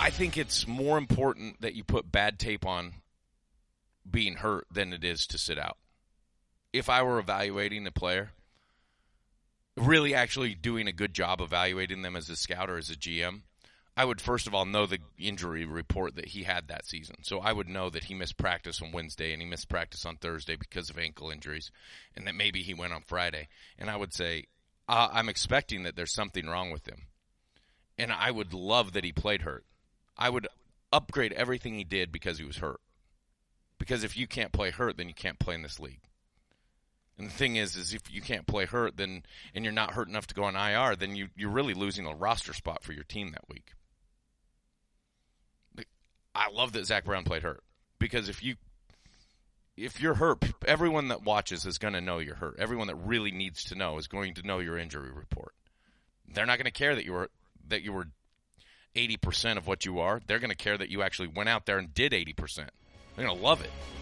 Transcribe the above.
I think it's more important that you put bad tape on being hurt than it is to sit out. If I were evaluating a player, really actually doing a good job evaluating them as a scout or as a GM, I would first of all know the injury report that he had that season. So I would know that he missed practice on Wednesday and he missed practice on Thursday because of ankle injuries, and that maybe he went on Friday. And I would say, I'm expecting that there's something wrong with him. And I would love that he played hurt. I would upgrade everything he did because he was hurt. Because if you can't play hurt, then you can't play in this league. And the thing is if you can't play hurt, then and you're not hurt enough to go on IR, then you're really losing a roster spot for your team that week. I love that Zach Brown played hurt, because if you're hurt, everyone that watches is going to know you're hurt. Everyone that really needs to know is going to know your injury report. They're not going to care that you were 80% of what you are. They're going to care that you actually went out there and did 80%. They're going to love it.